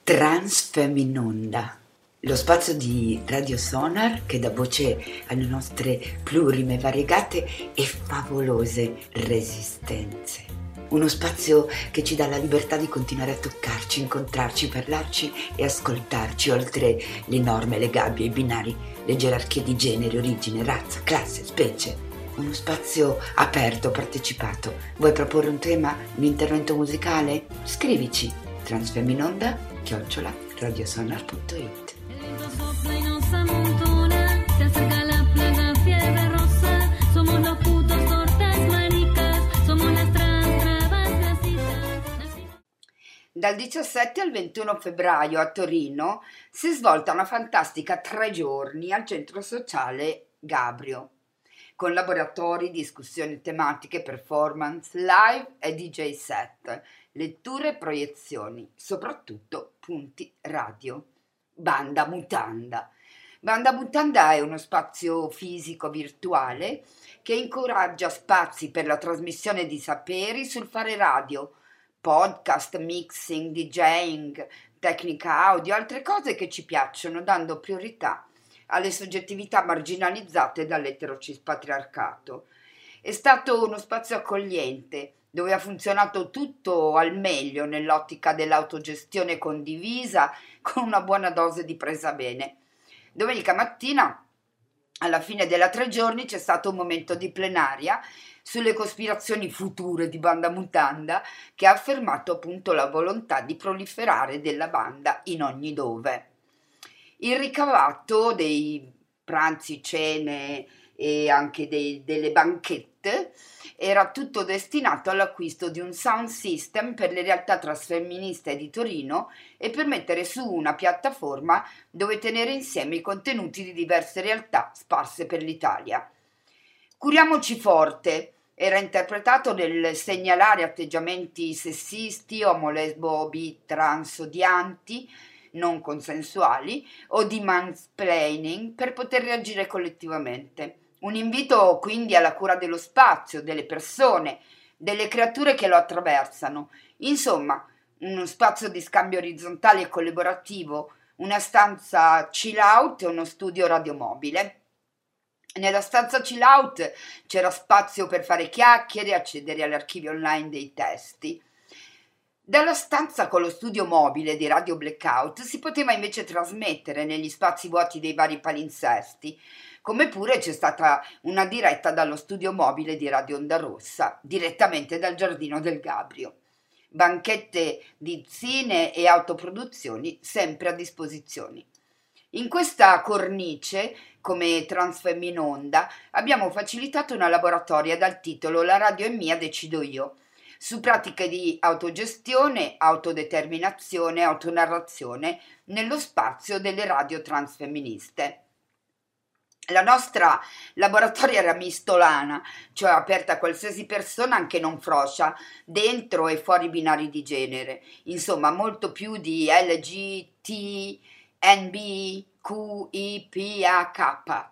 Transfeminonda, lo spazio di Radio Sonar che dà voce alle nostre plurime, variegate e favolose resistenze. Uno spazio che ci dà la libertà di continuare a toccarci, incontrarci, parlarci e ascoltarci, oltre le norme, le gabbie, i binari, le gerarchie di genere, origine, razza, classe, specie. Uno spazio aperto, partecipato. Vuoi proporre un tema, un intervento musicale? Scrivici transfeminonda@radiosonar.it. Dal 17 al 21 febbraio a Torino si è svolta una fantastica 3 giorni al centro sociale Gabrio, con laboratori, discussioni tematiche, performance, live e DJ set, letture e proiezioni, soprattutto punti radio. Banda Mutanda. Banda Mutanda è uno spazio fisico virtuale che incoraggia spazi per la trasmissione di saperi sul fare radio, podcast, mixing, DJing, tecnica audio, altre cose che ci piacciono, dando priorità alle soggettività marginalizzate dall'eterocispatriarcato. È stato uno spazio accogliente, dove ha funzionato tutto al meglio nell'ottica dell'autogestione condivisa, con una buona dose di presa bene. Domenica mattina, alla fine della 3 giorni, c'è stato un momento di plenaria sulle cospirazioni future di Banda Mutanda, che ha affermato appunto la volontà di proliferare della banda in ogni dove. Il ricavato dei pranzi, cene e anche delle banchette era tutto destinato all'acquisto di un sound system per le realtà transfemministe di Torino e per mettere su una piattaforma dove tenere insieme i contenuti di diverse realtà sparse per l'Italia. Curiamoci forte era interpretato nel segnalare atteggiamenti sessisti, omo, lesbo, bi, trans, odianti, non consensuali o di mansplaining per poter reagire collettivamente. Un invito quindi alla cura dello spazio, delle persone, delle creature che lo attraversano. Insomma, uno spazio di scambio orizzontale e collaborativo, una stanza chill out e uno studio radiomobile. Nella stanza chill out c'era spazio per fare chiacchiere e accedere all'archivio online dei testi. Dalla stanza con lo studio mobile di Radio Blackout si poteva invece trasmettere negli spazi vuoti dei vari palinsesti, come pure c'è stata una diretta dallo studio mobile di Radio Onda Rossa, direttamente dal giardino del Gabrio. Banchette di zine e autoproduzioni sempre a disposizione. In questa cornice, come Transfeminonda, abbiamo facilitato una laboratoria dal titolo La radio è mia, decido io, su pratiche di autogestione, autodeterminazione e autonarrazione nello spazio delle radio transfemministe. La nostra laboratoria era mistolana, cioè aperta a qualsiasi persona anche non froscia, dentro e fuori binari di genere, insomma molto più di LGT, NB, Q, I, P, A, K,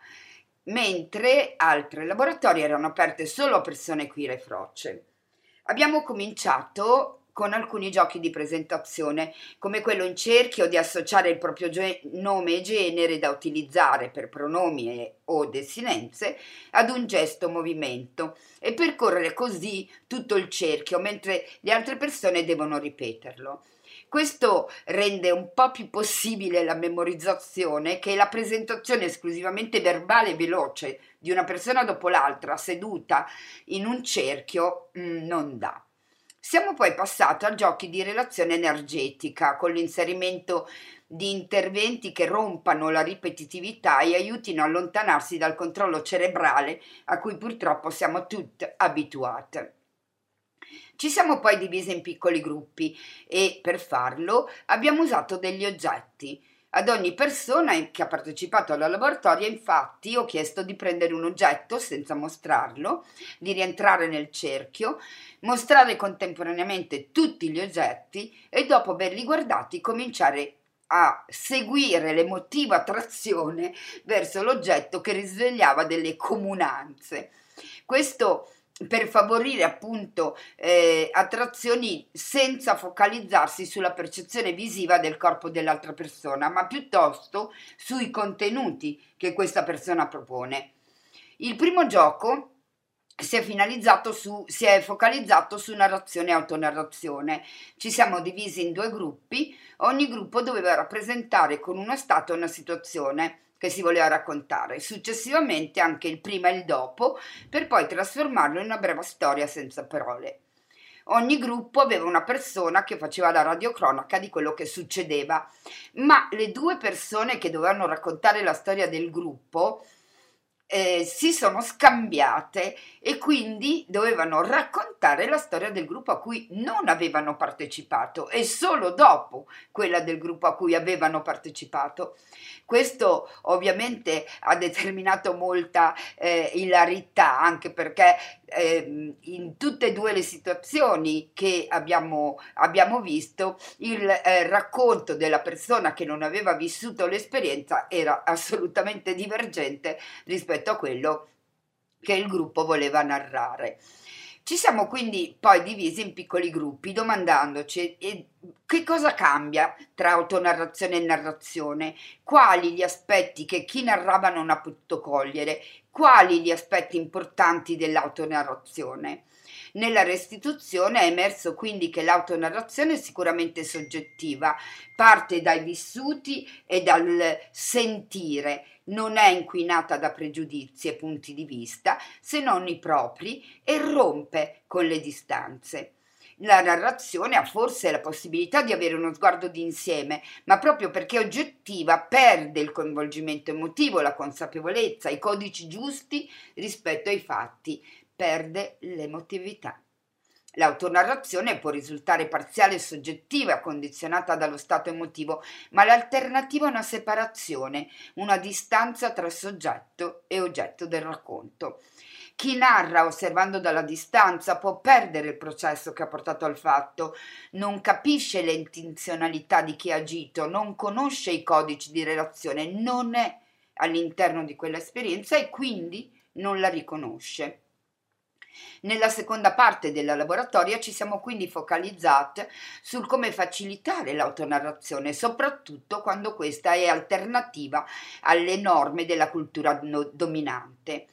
mentre altre laboratorie erano aperte solo a persone queer e froce. Abbiamo cominciato con alcuni giochi di presentazione, come quello in cerchio di associare il proprio nome e genere da utilizzare per pronomi o desinenze ad un gesto o movimento e percorrere così tutto il cerchio mentre le altre persone devono ripeterlo. Questo rende un po' più possibile la memorizzazione che la presentazione esclusivamente verbale e veloce di una persona dopo l'altra seduta in un cerchio non dà. Siamo poi passati a giochi di relazione energetica con l'inserimento di interventi che rompano la ripetitività e aiutino a allontanarsi dal controllo cerebrale a cui purtroppo siamo tutte abituate. Ci siamo poi divise in piccoli gruppi e per farlo abbiamo usato degli oggetti. Ad ogni persona che ha partecipato alla laboratoria, infatti, ho chiesto di prendere un oggetto senza mostrarlo, di rientrare nel cerchio, mostrare contemporaneamente tutti gli oggetti e dopo averli guardati cominciare a seguire l'emotiva attrazione verso l'oggetto che risvegliava delle comunanze. Questo per favorire appunto attrazioni senza focalizzarsi sulla percezione visiva del corpo dell'altra persona, ma piuttosto sui contenuti che questa persona propone. Il primo gioco si è focalizzato su narrazione e autonarrazione. Ci siamo divisi in due gruppi, ogni gruppo doveva rappresentare con uno stato una situazione che si voleva raccontare, successivamente anche il prima e il dopo, per poi trasformarlo in una breve storia senza parole. Ogni gruppo aveva una persona che faceva la radiocronaca di quello che succedeva, ma le due persone che dovevano raccontare la storia del gruppo si sono scambiate e quindi dovevano raccontare la storia del gruppo a cui non avevano partecipato e solo dopo quella del gruppo a cui avevano partecipato. Questo ovviamente ha determinato molta ilarità, anche perché in tutte e due le situazioni che abbiamo visto, il racconto della persona che non aveva vissuto l'esperienza era assolutamente divergente rispetto a quello che il gruppo voleva narrare. Ci siamo quindi poi divisi in piccoli gruppi domandandoci che cosa cambia tra autonarrazione e narrazione, quali gli aspetti che chi narrava non ha potuto cogliere, quali gli aspetti importanti dell'autonarrazione. Nella restituzione è emerso quindi che l'autonarrazione è sicuramente soggettiva, parte dai vissuti e dal sentire, non è inquinata da pregiudizi e punti di vista, se non i propri, e rompe con le distanze. La narrazione ha forse la possibilità di avere uno sguardo d'insieme, ma proprio perché è oggettiva perde il coinvolgimento emotivo, la consapevolezza, i codici giusti rispetto ai fatti, perde l'emotività. L'autonarrazione può risultare parziale e soggettiva, condizionata dallo stato emotivo, ma l'alternativa è una separazione, una distanza tra soggetto e oggetto del racconto. Chi narra osservando dalla distanza può perdere il processo che ha portato al fatto, non capisce le intenzionalità di chi ha agito, non conosce i codici di relazione, non è all'interno di quell'esperienza e quindi non la riconosce. Nella seconda parte della laboratoria ci siamo quindi focalizzate sul come facilitare l'autonarrazione, soprattutto quando questa è alternativa alle norme della cultura dominante.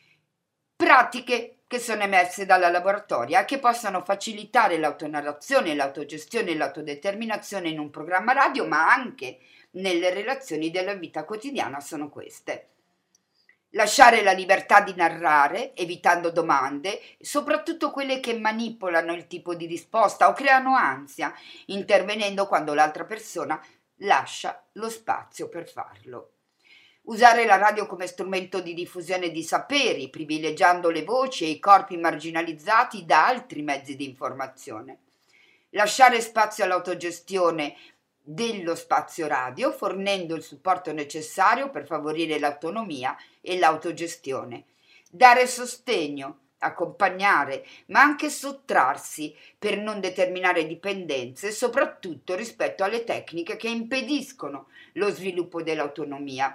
Pratiche che sono emerse dalla laboratoria che possono facilitare l'autonarrazione, l'autogestione e l'autodeterminazione in un programma radio, ma anche nelle relazioni della vita quotidiana sono queste. Lasciare la libertà di narrare, evitando domande, soprattutto quelle che manipolano il tipo di risposta o creano ansia, intervenendo quando l'altra persona lascia lo spazio per farlo. Usare la radio come strumento di diffusione di saperi, privilegiando le voci e i corpi marginalizzati da altri mezzi di informazione. Lasciare spazio all'autogestione dello spazio radio, fornendo il supporto necessario per favorire l'autonomia e l'autogestione. Dare sostegno, accompagnare, ma anche sottrarsi per non determinare dipendenze, soprattutto rispetto alle tecniche che impediscono lo sviluppo dell'autonomia.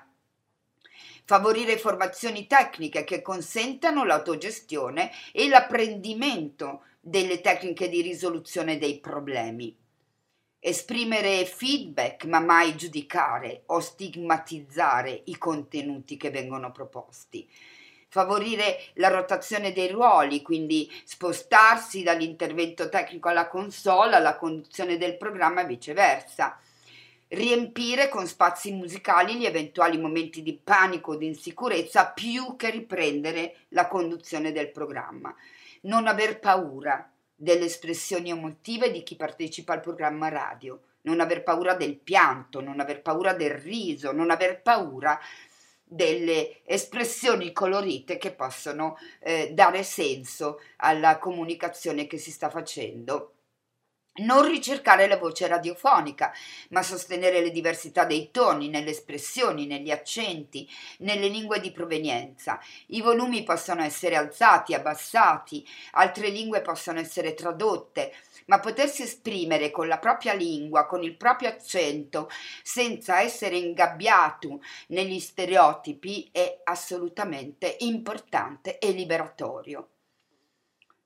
Favorire formazioni tecniche che consentano l'autogestione e l'apprendimento delle tecniche di risoluzione dei problemi. Esprimere feedback, ma mai giudicare o stigmatizzare i contenuti che vengono proposti. Favorire la rotazione dei ruoli, quindi spostarsi dall'intervento tecnico alla console, alla conduzione del programma e viceversa. Riempire con spazi musicali gli eventuali momenti di panico o di insicurezza più che riprendere la conduzione del programma. Non aver paura delle espressioni emotive di chi partecipa al programma radio, non aver paura del pianto, non aver paura del riso, non aver paura delle espressioni colorite che possono dare senso alla comunicazione che si sta facendo. Non ricercare la voce radiofonica, ma sostenere le diversità dei toni, nelle espressioni, negli accenti, nelle lingue di provenienza. I volumi possono essere alzati, abbassati, altre lingue possono essere tradotte, ma potersi esprimere con la propria lingua, con il proprio accento, senza essere ingabbiato negli stereotipi, è assolutamente importante e liberatorio.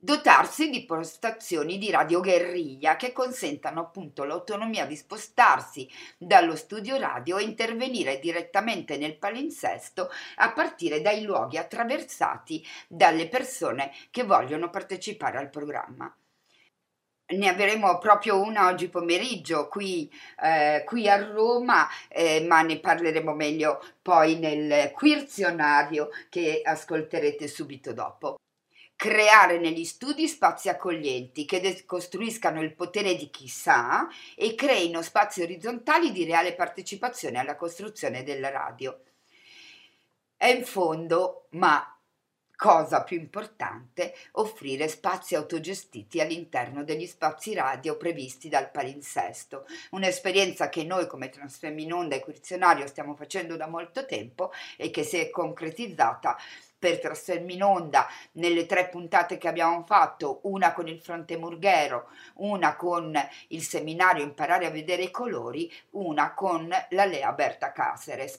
dotarsi di postazioni di radioguerriglia che consentano appunto l'autonomia di spostarsi dallo studio radio e intervenire direttamente nel palinsesto a partire dai luoghi attraversati dalle persone che vogliono partecipare al programma. Ne avremo proprio una oggi pomeriggio qui a Roma, ma ne parleremo meglio poi nel querzionario che ascolterete subito dopo. Creare negli studi spazi accoglienti che decostruiscano il potere di chi sa e creino spazi orizzontali di reale partecipazione alla costruzione della radio. È in fondo, ma cosa più importante, offrire spazi autogestiti all'interno degli spazi radio previsti dal palinsesto, un'esperienza che noi come Trasfemminonda e Querzionario stiamo facendo da molto tempo e che si è concretizzata per Trasfemminonda nelle 3 puntate che abbiamo fatto, una con il Fronte Murghero, una con il seminario Imparare a vedere i colori, una con la Lea Berta Caceres.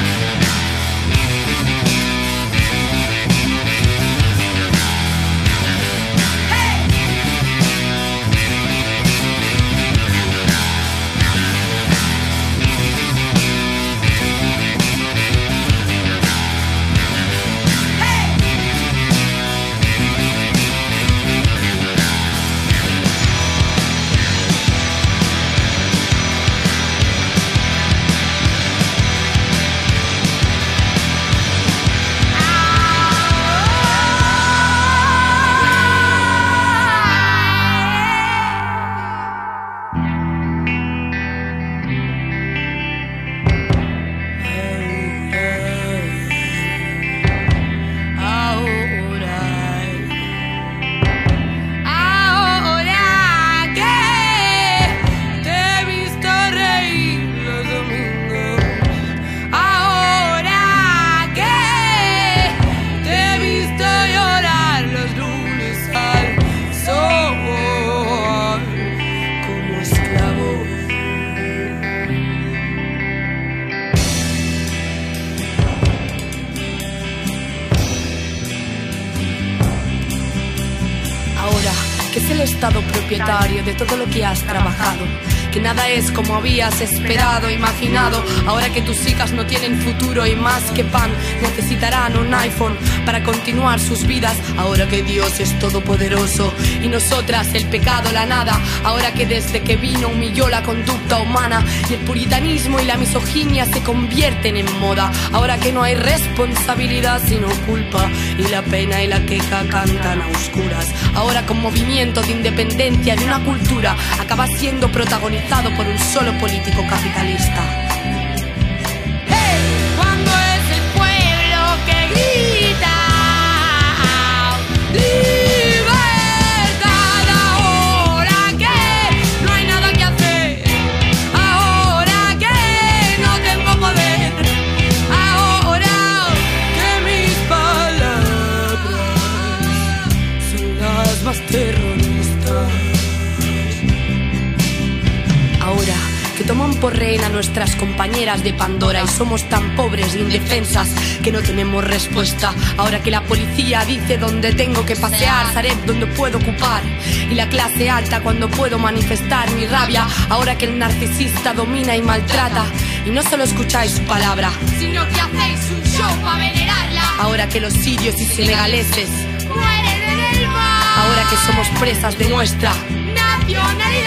Estado propietario de todo lo que has trabajado, que nada es como habías esperado, imaginado. Ahora que tus hijas no tienen futuro y más que pan necesitarán un iPhone para continuar sus vidas. Ahora que Dios es todopoderoso y nosotras el pecado, la nada. Ahora que desde que vino humilló la conducta humana y el puritanismo y la misoginia se convierten en moda. Ahora que no hay responsabilidad sino culpa y la pena y la queja cantan a oscuras. Ahora con movimiento de independencia de una cultura acaba siendo protagonizado por un solo político capitalista. ¡Hey! Cuando es el pueblo que grita libertad, ahora que no hay nada que hacer, ahora que no tengo poder, ahora que mis palabras son las más terroristas. Ahora que toman por rehén a nuestras compañeras de Pandora y somos tan pobres e indefensas que no tenemos respuesta. Ahora que la policía dice dónde tengo que pasear, Sareb dónde puedo ocupar y la clase alta cuando puedo manifestar mi rabia. Ahora que el narcisista domina y maltrata y no solo escucháis su palabra, sino que hacéis un show para venerarla. Ahora que los sirios y senegaleses mueren en el mar. Ahora que somos presas de nuestra nacionalidad.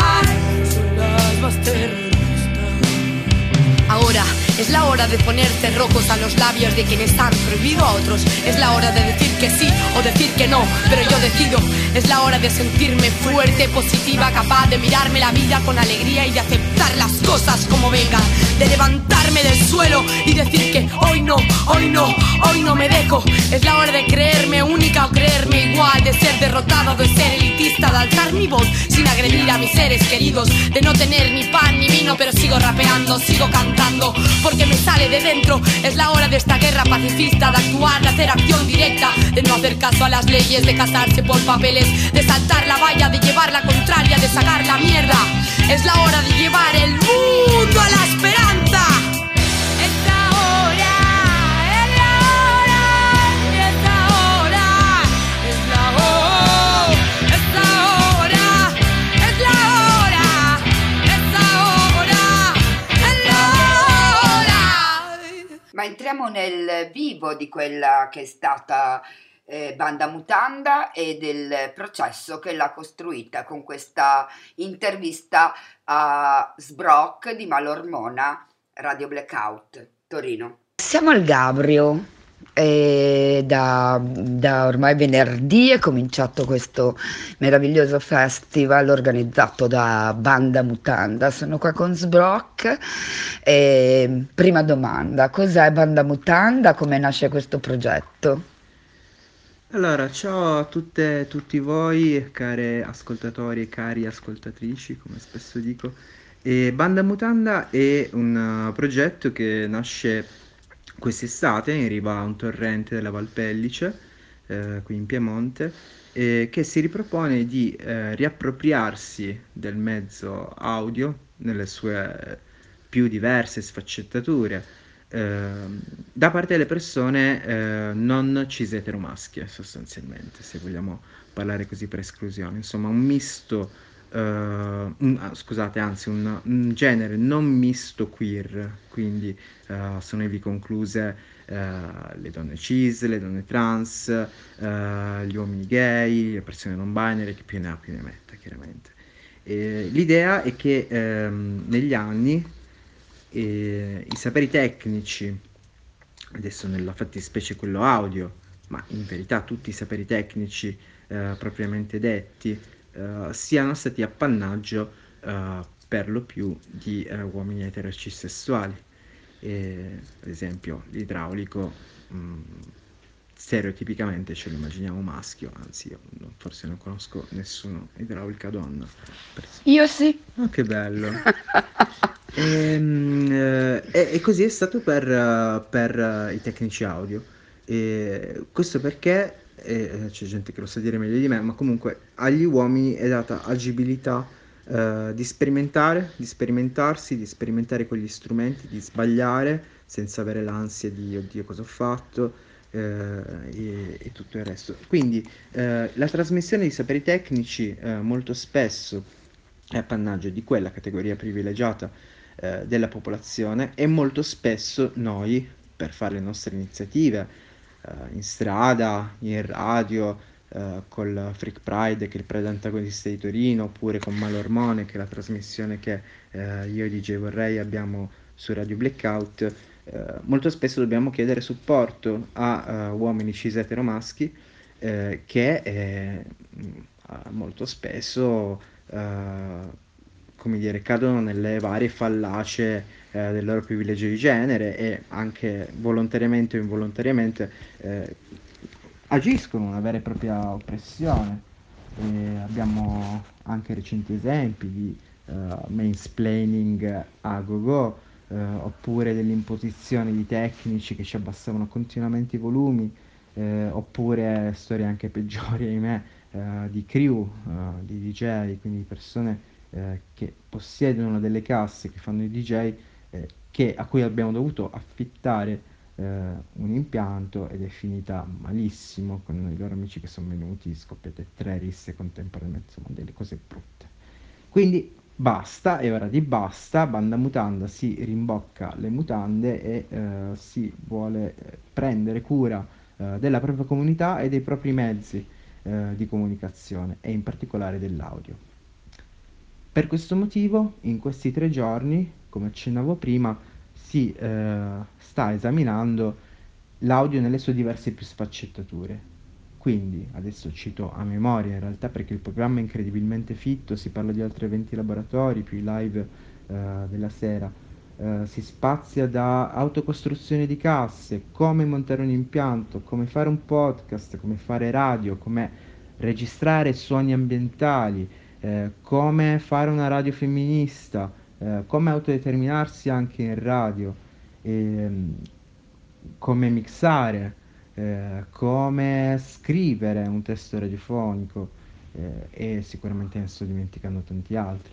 Es la hora de poner terror rojos a los labios de quienes han prohibido a otros. Es la hora de decir que sí o decir que no, pero yo decido. Es la hora de sentirme fuerte, positiva, capaz de mirarme la vida con alegría y de aceptar las cosas como vengan, de levantarme del suelo y decir que hoy no, hoy no, hoy no me dejo. Es la hora de creerme única o creerme igual, de ser derrotado, de ser elitista, de alzar mi voz sin agredir a mis seres queridos, de no tener ni pan ni vino, pero sigo rapeando, sigo cantando, porque me sale de dentro. Es la hora de esta guerra pacifista, de actuar, de hacer acción directa, de no hacer caso a las leyes, de casarse por papeles, de saltar la valla, de llevar la contraria, de sacar la mierda. Es la hora de llevar el mundo a la esperanza. Es la hora, es la hora, es la hora, es la hora, es la hora, es la hora, es la hora, es la hora. Ma entriamo nel vivo di quella che è stata Banda Mutanda e del processo che l'ha costruita con questa intervista a Sbrock di Malormona, Radio Blackout, Torino. Siamo al Gabrio e da ormai venerdì è cominciato questo meraviglioso festival organizzato da Banda Mutanda. Sono qua con Sbrock e prima domanda, cos'è Banda Mutanda? Come nasce questo progetto? Allora, ciao a tutte e tutti voi, care ascoltatori e cari ascoltatrici, come spesso dico. Banda Mutanda è un progetto che nasce quest'estate in riva a un torrente della Valpellice, qui in Piemonte, che si ripropone di riappropriarsi del mezzo audio nelle sue più diverse sfaccettature, da parte delle persone non cis eteromaschie, sostanzialmente, se vogliamo parlare così per esclusione. Insomma, un misto, un genere non misto queer, quindi sono ivi concluse le donne cis, le donne trans, gli uomini gay, le persone non binary, che più ne ha più ne metta, chiaramente. L'idea è che negli anni i saperi tecnici, adesso nella fattispecie quello audio, ma in verità tutti i saperi tecnici propriamente detti, siano stati appannaggio per lo più di uomini eterocisessuali. Ad esempio l'idraulico stereotipicamente ce lo immaginiamo maschio, anzi io forse non conosco nessuno idraulica donna. Io sì. Oh, che bello. E così è stato per i tecnici audio. Questo perché c'è gente che lo sa dire meglio di me, ma comunque agli uomini è data agibilità di sperimentare, di sperimentarsi, di sperimentare con gli strumenti, di sbagliare senza avere l'ansia di oddio cosa ho fatto e tutto il resto. Quindi la trasmissione di saperi tecnici molto spesso è appannaggio di quella categoria privilegiata della popolazione, e molto spesso noi, per fare le nostre iniziative in strada, in radio, col Freak Pride, che è il Pride antagonista di Torino, oppure con Malormone, che è la trasmissione che io e DJ Vorrei abbiamo su Radio Blackout, molto spesso dobbiamo chiedere supporto a uomini cis eteromaschi che molto spesso come dire, cadono nelle varie fallacie del loro privilegio di genere, e anche volontariamente o involontariamente agiscono una vera e propria oppressione. Abbiamo anche recenti esempi di mansplaining a go-go, oppure dell'imposizione di tecnici che ci abbassavano continuamente i volumi, oppure storie anche peggiori, ahimè, di crew, di DJ, quindi persone che possiedono delle casse, che fanno i DJ, a cui abbiamo dovuto affittare un impianto, ed è finita malissimo, con i loro amici che sono venuti, scoppiate 3 risse contemporaneamente, insomma delle cose brutte. Quindi basta, è ora di basta. Banda Mutanda si rimbocca le mutande e si vuole prendere cura della propria comunità e dei propri mezzi di comunicazione, e in particolare dell'audio. Per questo motivo, in questi 3 giorni, come accennavo prima, si sta esaminando l'audio nelle sue diverse più sfaccettature. Quindi, adesso cito a memoria in realtà perché il programma è incredibilmente fitto, si parla di altri 20 laboratori, più i live della sera. Si spazia da autocostruzione di casse, come montare un impianto, come fare un podcast, come fare radio, come registrare suoni ambientali, come fare una radio femminista, come autodeterminarsi anche in radio, ehm, come mixare, come scrivere un testo radiofonico, e sicuramente ne sto dimenticando tanti altri.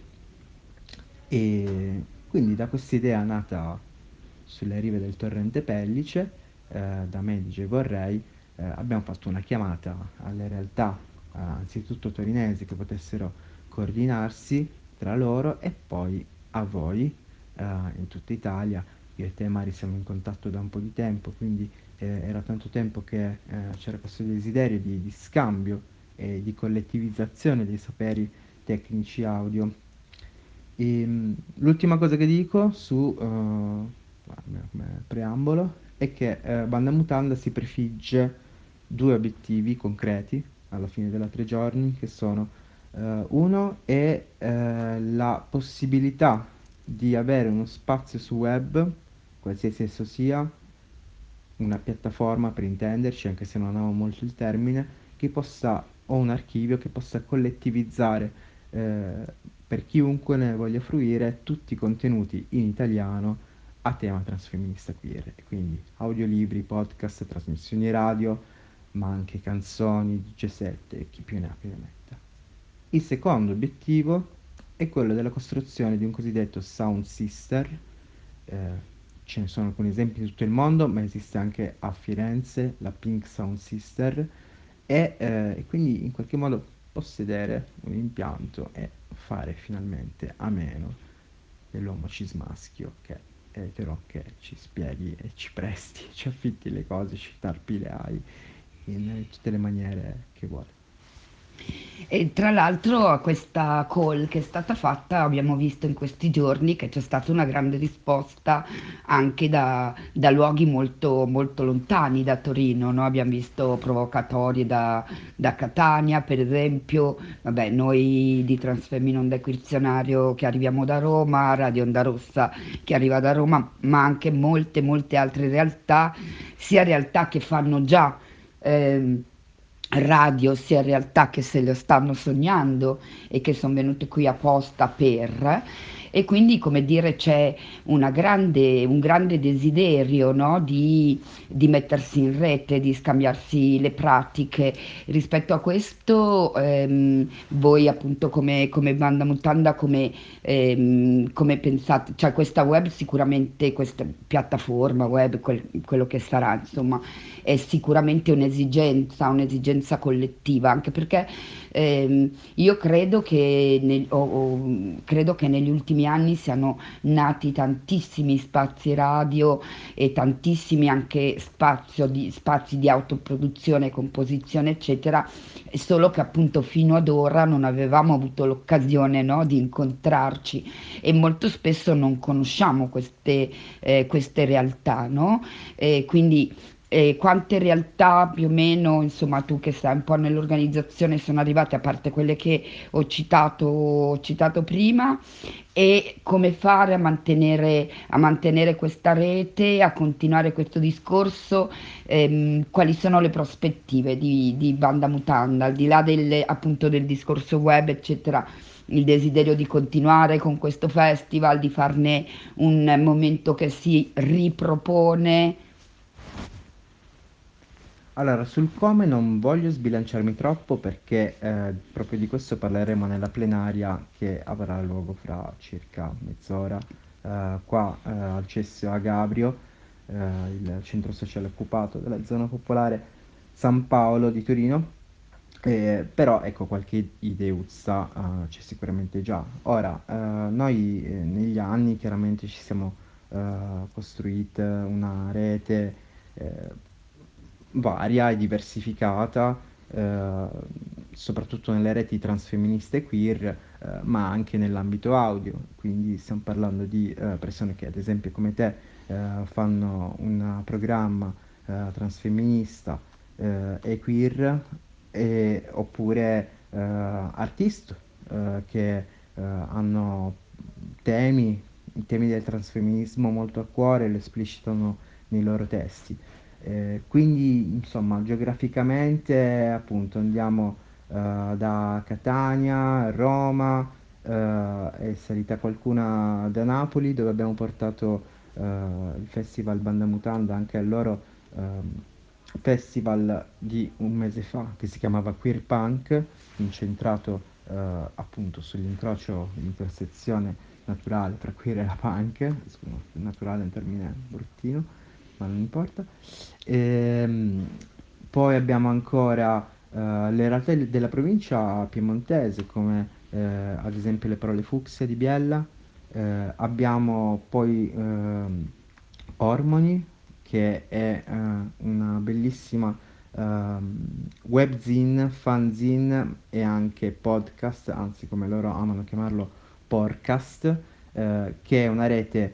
E quindi da questa idea nata sulle rive del torrente Pellice, da me DJ Vorrei, abbiamo fatto una chiamata alle realtà, anzitutto torinesi, che potessero coordinarsi tra loro e poi a voi, in tutta Italia. Io e te, Mari, siamo in contatto da un po' di tempo, quindi era tanto tempo che c'era questo desiderio di scambio e di collettivizzazione dei saperi tecnici audio. L'ultima cosa che dico come preambolo è che Banda Mutanda si prefigge due obiettivi concreti alla fine della 3 giorni, che sono uno è la possibilità di avere uno spazio su web, qualsiasi esso sia, una piattaforma per intenderci, anche se non amo molto il termine, che possa, o un archivio che possa collettivizzare eh, per chiunque ne voglia fruire tutti i contenuti in italiano a tema transfemminista queer, e quindi audiolibri, podcast, trasmissioni radio, ma anche canzoni, DJ set e chi più ne ha più ne metta. Il secondo obiettivo è quello della costruzione di un cosiddetto sound sister. Ce ne sono alcuni esempi in tutto il mondo, ma esiste anche a Firenze la Pink Sound Sister, e quindi in qualche modo possedere un impianto e fare finalmente a meno dell'uomo cismaschio che è etero, che ci spieghi e ci presti, ci affitti le cose, ci tarpi le ali in tutte le maniere che vuole. E tra l'altro a questa call che è stata fatta abbiamo visto in questi giorni che c'è stata una grande risposta anche da luoghi molto, molto lontani da Torino, no? Abbiamo visto provocatorie da Catania, per esempio, vabbè, noi di Transfemmin Onda Equizionario che arriviamo da Roma, Radio Onda Rossa che arriva da Roma, ma anche molte, molte altre realtà, sia realtà che fanno già ehm, radio, sia realtà che se lo stanno sognando e che sono venute qui apposta per, e quindi come dire c'è un grande desiderio, no, di mettersi in rete, di scambiarsi le pratiche. Rispetto a questo voi appunto come Banda Mutanda come pensate, cioè questa web sicuramente, questa piattaforma web, quello che sarà insomma, è sicuramente un'esigenza collettiva, anche perché io credo che, credo che negli ultimi anni siano nati tantissimi spazi radio e tantissimi anche spazi di autoproduzione, composizione, eccetera, solo che appunto fino ad ora non avevamo avuto l'occasione, no, di incontrarci e molto spesso non conosciamo queste realtà, no? Quindi quante realtà più o meno, insomma, tu che stai un po' nell'organizzazione sono arrivate, a parte quelle che ho citato prima, e come fare a mantenere questa rete, a continuare questo discorso, quali sono le prospettive di Banda Mutanda, al di là appunto del discorso web, eccetera, il desiderio di continuare con questo festival, di farne un momento che si ripropone. Allora, sul come non voglio sbilanciarmi troppo perché proprio di questo parleremo nella plenaria che avrà luogo fra circa mezz'ora qua al CSO a Gabrio, il centro sociale occupato della zona popolare San Paolo di Torino. Però ecco, qualche ideuzza c'è sicuramente già. Ora, noi negli anni chiaramente ci siamo costruite una rete varia e diversificata, soprattutto nelle reti transfemministe e queer, ma anche nell'ambito audio, quindi stiamo parlando di persone che ad esempio come te fanno un programma transfemminista e queer, oppure artisti che hanno temi, i temi del transfemminismo molto a cuore e lo esplicitano nei loro testi. Quindi, insomma, geograficamente appunto andiamo da Catania a Roma, è salita qualcuna da Napoli dove abbiamo portato il Festival Banda Mutanda, anche al loro festival di un mese fa che si chiamava Queer Punk, incentrato appunto sull'incrocio, l'intersezione naturale tra queer e la punk. Scusa, naturale è un termine bruttino, ma non importa. Ehm, Poi abbiamo ancora le realtà della provincia piemontese, come ad esempio le Parole Fucsia di Biella. Abbiamo poi Ormoni, che è una bellissima webzine, fanzine e anche podcast, anzi come loro amano chiamarlo podcast, che è una rete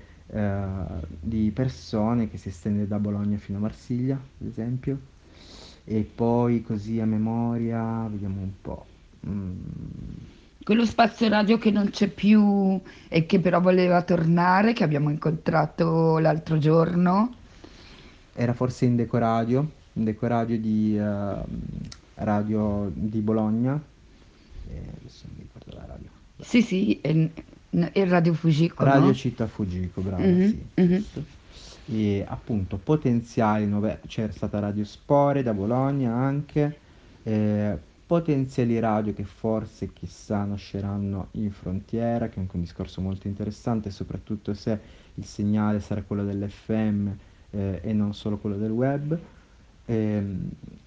di persone che si estende da Bologna fino a Marsiglia, ad esempio. E poi così a memoria, vediamo un po'. Mm, Quello spazio radio che non c'è più e che però voleva tornare, che abbiamo incontrato l'altro giorno. Era forse in Decoradio di Radio di Bologna. Adesso non mi ricordo la radio. Sì, sì, è Radio Fujiko, Radio no? Città Fujiko, brava, Mhm, sì, mhm. giusto. E appunto potenziali nuove, c'era stata Radio Spore da Bologna anche, eh, potenziali radio che forse chissà nasceranno in frontiera, che è anche un discorso molto interessante, soprattutto se il segnale sarà quello dell'FM e non solo quello del web. Ehm,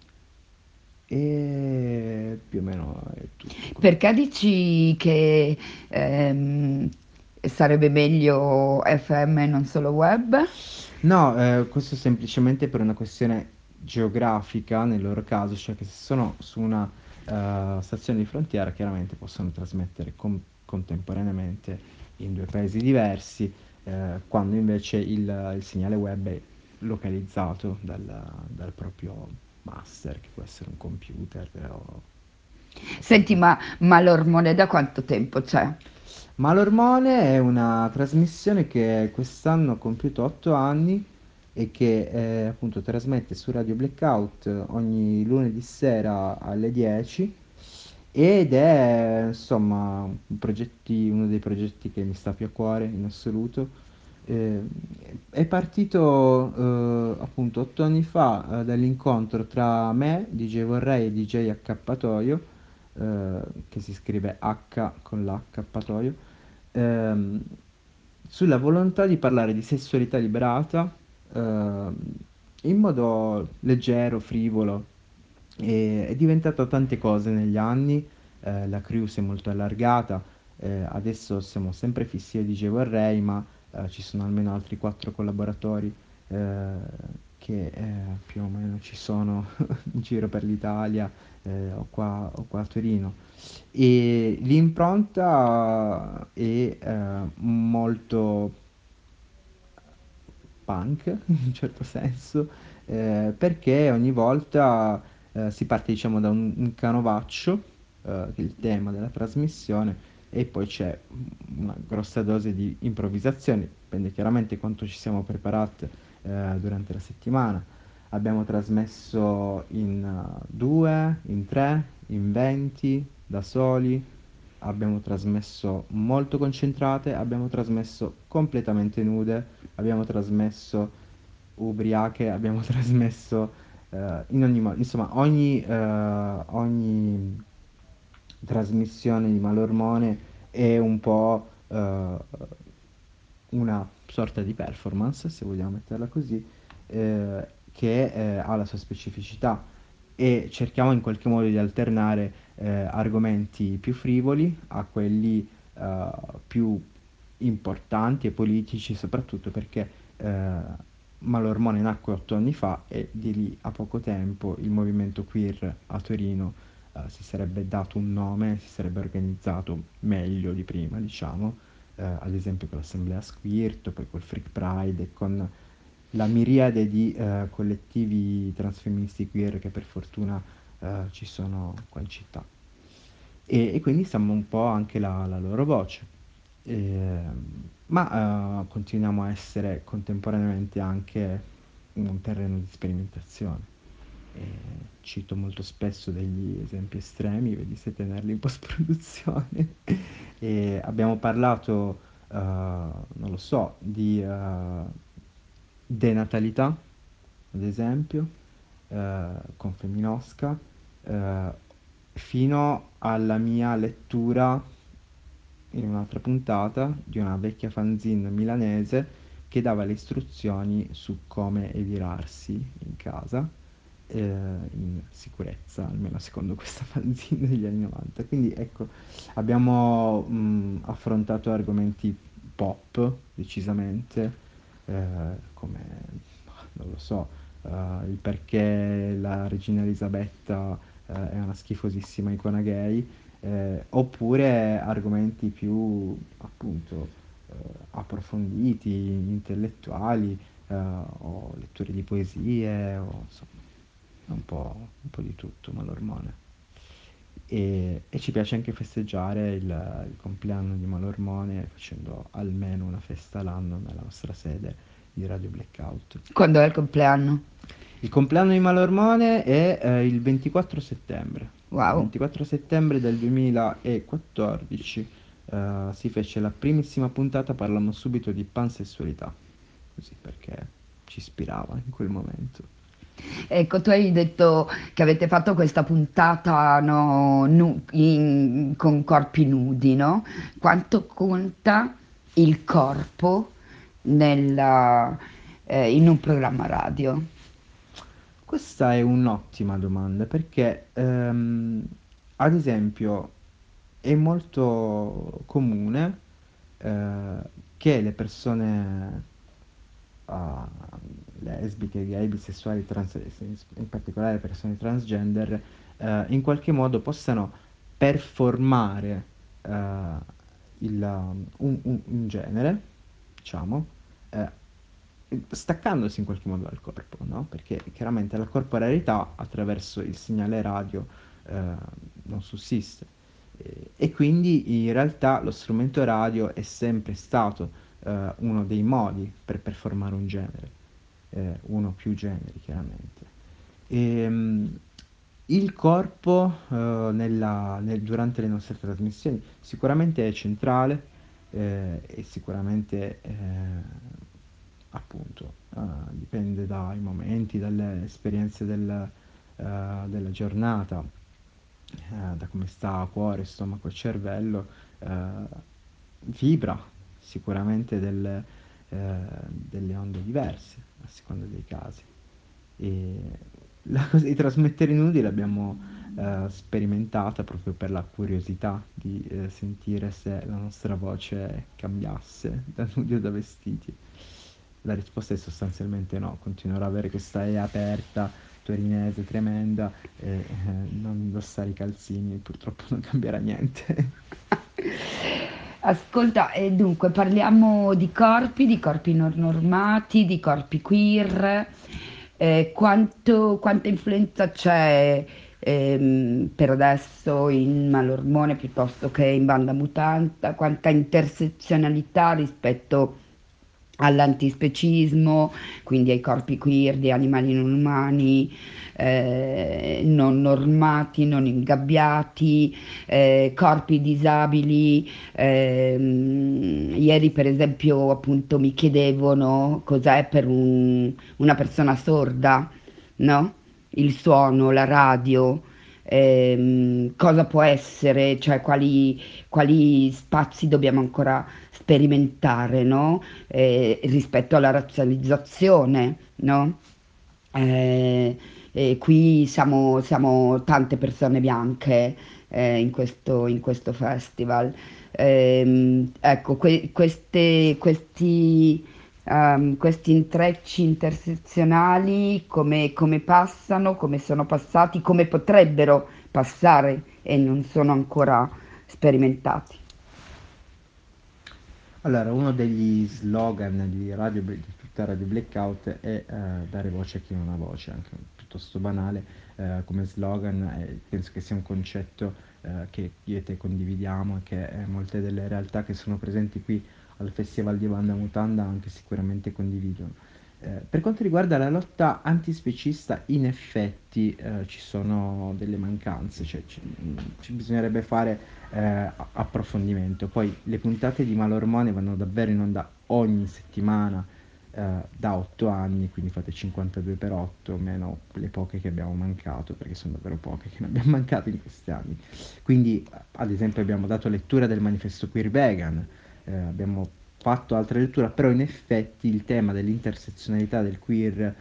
E, più o meno è tutto qui. Perché dici che sarebbe meglio FM e non solo web? No, questo semplicemente per una questione geografica nel loro caso, cioè che se sono su una stazione di frontiera chiaramente possono trasmettere contemporaneamente in due paesi diversi, quando invece il segnale web è localizzato dal proprio master, che può essere un computer o Senti, ma l'ormone da quanto tempo c'è? Ma l'Ormone è una trasmissione che quest'anno ha compiuto 8 anni e che appunto trasmette su Radio Blackout ogni lunedì sera alle 10 ed è insomma uno dei progetti che mi sta più a cuore in assoluto. Eh, è partito appunto 8 anni fa dall'incontro tra me, DJ Vorrei e DJ Accappatoio, che si scrive H con l'accappatoio, ehm, sulla volontà di parlare di sessualità liberata ehm, in modo leggero, frivolo. E è diventato tante cose negli anni, la crew si è molto allargata, adesso siamo sempre fissi io DJ Vorrei, ma ci sono almeno altri 4 collaboratori che più o meno ci sono in giro per l'Italia o qua a Torino. E l'impronta è molto punk in un certo senso, perché ogni volta si parte diciamo da un canovaccio, che è il tema della trasmissione, e poi c'è una grossa dose di improvvisazione, dipende chiaramente quanto ci siamo preparati durante la settimana. Abbiamo trasmesso in 2, in 3, in 20, da soli, abbiamo trasmesso molto concentrate, abbiamo trasmesso completamente nude, abbiamo trasmesso ubriache, abbiamo trasmesso in ogni modo, insomma, ogni trasmissione di Malormone è un po' una sorta di performance, se vogliamo metterla così, che ha la sua specificità e cerchiamo in qualche modo di alternare argomenti più frivoli a quelli più importanti e politici, soprattutto perché Malormone nacque 8 anni fa e di lì a poco tempo il movimento queer a Torino si sarebbe dato un nome, si sarebbe organizzato meglio di prima, diciamo, ad esempio con l'Assemblea Squirt, poi col Freak Pride e con la miriade di collettivi transfemministi queer che per fortuna ci sono qua in città. E quindi siamo un po' anche la loro voce. Ma continuiamo a essere contemporaneamente anche un terreno di sperimentazione. E cito molto spesso degli esempi estremi, vedi se tenerli in post-produzione. E abbiamo parlato, non lo so, di denatalità, ad esempio, con Femminosca, eh, fino alla mia lettura in un'altra puntata di una vecchia fanzine milanese che dava le istruzioni su come evirarsi in casa, in sicurezza, almeno secondo questa fanzine degli anni 90. Quindi ecco, abbiamo affrontato argomenti pop, decisamente, come, non lo so, il perché la regina Elisabetta è una schifosissima icona gay, oppure argomenti più appunto approfonditi, intellettuali, o letture di poesie, o insomma un po' di tutto, Malormone. E ci piace anche festeggiare il compleanno di Malormone facendo almeno una festa l'anno nella nostra sede di Radio Blackout. Quando è il compleanno? Il compleanno di Malormone è il 24 settembre. Il Wow. 24 settembre del 2014 si fece la primissima puntata, parlammo subito di pansessualità, così perché ci ispirava in quel momento. Ecco, tu hai detto che avete fatto questa puntata, no, con corpi nudi, no? Quanto conta il corpo in un programma radio? Questa è un'ottima domanda perché, ad esempio, è molto comune che le persone lesbiche, gay, bisessuali, in particolare persone transgender, in qualche modo possano performare un genere, diciamo, staccandosi in qualche modo dal corpo, no? Perché chiaramente la corporealità attraverso il segnale radio non sussiste. E quindi in realtà lo strumento radio è sempre stato uno dei modi per performare un genere, uno o più generi chiaramente. Il corpo durante le nostre trasmissioni sicuramente è centrale e sicuramente appunto dipende dai momenti, dalle esperienze della giornata, da come sta a cuore, stomaco e cervello, vibra sicuramente delle onde diverse a seconda dei casi. E la cosa di trasmettere i nudi l'abbiamo sperimentata proprio per la curiosità di sentire se la nostra voce cambiasse da nudi o da vestiti. La risposta è sostanzialmente no, continuerò ad avere questa E aperta, torinese, tremenda, e non indossare i calzini, purtroppo non cambierà niente. Ascolta, e dunque parliamo di corpi non normati, di corpi queer. Quanta influenza c'è per adesso in Malormone piuttosto che in Banda Mutanta? Quanta intersezionalità rispetto all'antispecismo, quindi ai corpi queer di animali non umani, non normati, non ingabbiati, corpi disabili. Ieri per esempio appunto mi chiedevano cos'è per una persona sorda, no? Il suono, la radio, cosa può essere, cioè quali spazi dobbiamo ancora sperimentare, no? Rispetto alla razzializzazione, no? E qui siamo tante persone bianche in questo festival. Ecco, questi questi intrecci intersezionali, come passano, come sono passati, come potrebbero passare e non sono ancora sperimentati. Allora, uno degli slogan di tutta Radio Blackout è dare voce a chi non ha voce, anche piuttosto banale come slogan, penso che sia un concetto che io e te condividiamo e che molte delle realtà che sono presenti qui al Festival di Banda Mutanda anche sicuramente condividono. Per quanto riguarda la lotta antispecista, in effetti ci sono delle mancanze, cioè ci bisognerebbe fare approfondimento. Poi le puntate di Malormone vanno davvero in onda ogni settimana da 8 anni, quindi fate 52 per 8, meno le poche che abbiamo mancato, perché sono davvero poche che ne abbiamo mancato in questi anni. Quindi, ad esempio, abbiamo dato lettura del manifesto Queer Vegan, abbiamo fatto altre letture, però in effetti il tema dell'intersezionalità del queer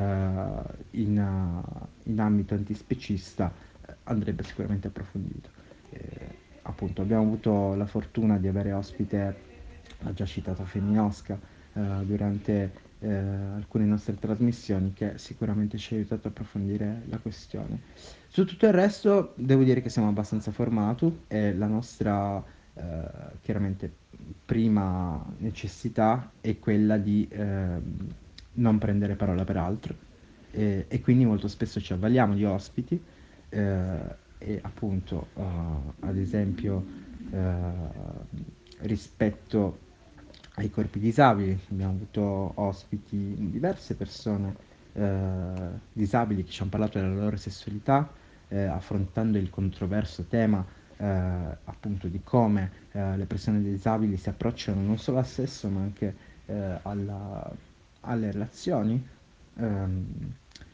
in ambito antispecista andrebbe sicuramente approfondito. Appunto, abbiamo avuto la fortuna di avere ospite la già citata Feminosca durante alcune nostre trasmissioni che sicuramente ci ha aiutato a approfondire la questione. Su tutto il resto devo dire che siamo abbastanza formati e la nostra chiaramente prima necessità è quella di non prendere parola per altro e quindi molto spesso ci avvaliamo di ospiti e appunto ad esempio rispetto ai corpi disabili abbiamo avuto ospiti diverse persone disabili che ci hanno parlato della loro sessualità affrontando il controverso tema appunto di come le persone disabili si approcciano non solo al sesso ma anche alle relazioni ehm,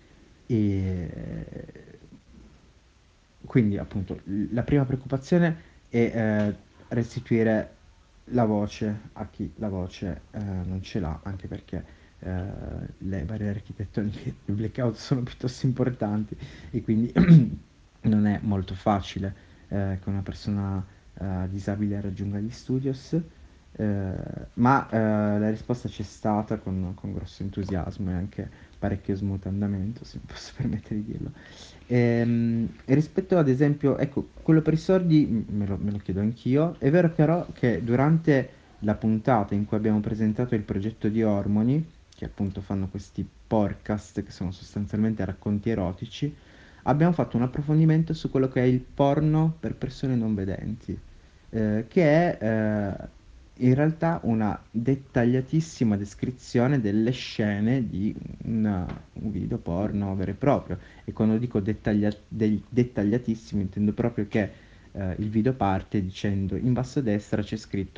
e quindi appunto la prima preoccupazione è restituire la voce a chi la voce non ce l'ha, anche perché le barriere architettoniche di blackout sono piuttosto importanti e quindi non è molto facile che una persona disabile raggiunga gli studios, ma la risposta c'è stata con grosso entusiasmo e anche parecchio smutandamento, se mi posso permettere di dirlo. E rispetto ad esempio, ecco, quello per i sordi me lo chiedo anch'io. È vero però che durante la puntata in cui abbiamo presentato il progetto di Ormoni, che appunto fanno questi podcast che sono sostanzialmente racconti erotici, abbiamo fatto un approfondimento su quello che è il porno per persone non vedenti, che è in realtà una dettagliatissima descrizione delle scene di un video porno vero e proprio. E quando dico dettagliatissimo intendo proprio che il video parte dicendo in basso a destra c'è scritto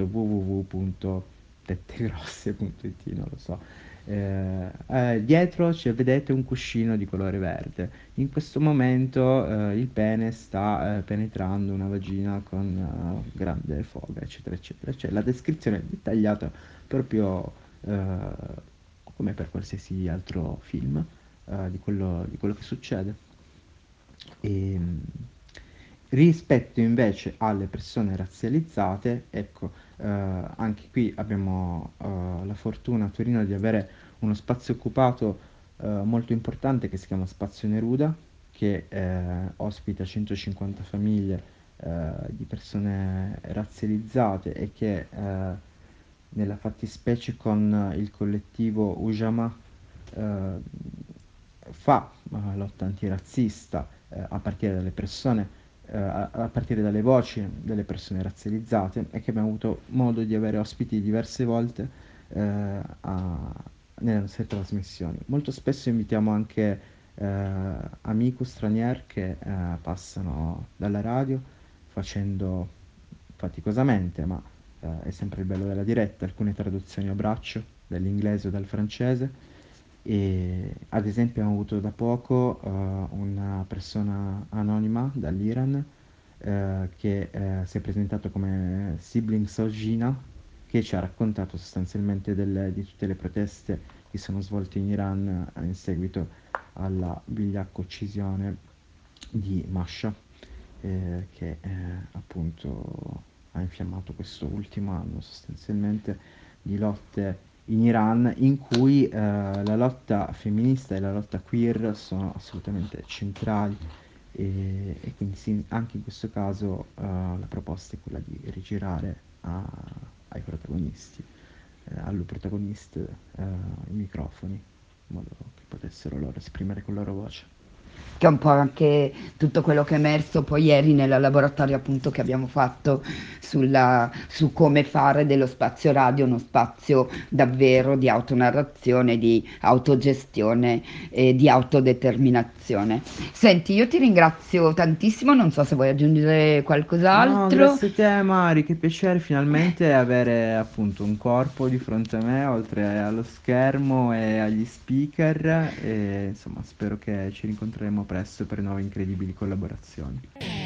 www.tettegrosse.it, non lo so. Dietro vedete un cuscino di colore verde. In questo momento il pene sta penetrando una vagina con grande foga, eccetera, eccetera. Cioè la descrizione è dettagliata proprio come per qualsiasi altro film di quello che succede. E, rispetto invece alle persone razzializzate, ecco, anche qui abbiamo la fortuna a Torino di avere uno spazio occupato molto importante che si chiama Spazio Neruda, che ospita 150 famiglie di persone razzializzate e che nella fattispecie con il collettivo Ujama eh, fa lotta antirazzista a partire dalle persone, a partire dalle voci delle persone razzializzate e che abbiamo avuto modo di avere ospiti diverse volte nelle nostre trasmissioni. Molto spesso invitiamo anche amici stranieri che passano dalla radio facendo faticosamente, ma è sempre il bello della diretta, alcune traduzioni a braccio dall'inglese o dal francese e ad esempio abbiamo avuto da poco una persona anonima dall'Iran che si è presentato come Sibling Sojina che ci ha raccontato sostanzialmente di tutte le proteste che sono svolte in Iran in seguito alla vigliacca uccisione di Masha che appunto ha infiammato questo ultimo anno sostanzialmente di lotte in Iran, in cui la lotta femminista e la lotta queer sono assolutamente centrali e quindi sì, anche in questo caso la proposta è quella di rigirare ai protagonisti, alle protagoniste i microfoni, in modo che potessero loro esprimere con la loro voce. Che è un po' anche tutto quello che è emerso poi ieri nel laboratorio appunto che abbiamo fatto su come fare dello spazio radio uno spazio davvero di autonarrazione, di autogestione e di autodeterminazione. Senti, io ti ringrazio tantissimo, non so se vuoi aggiungere No, qualcos'altro. grazie a te Mari, che piacere finalmente avere appunto un corpo di fronte a me, oltre allo schermo e agli speaker, e insomma spero che ci rincontreremo presto per nuove incredibili collaborazioni.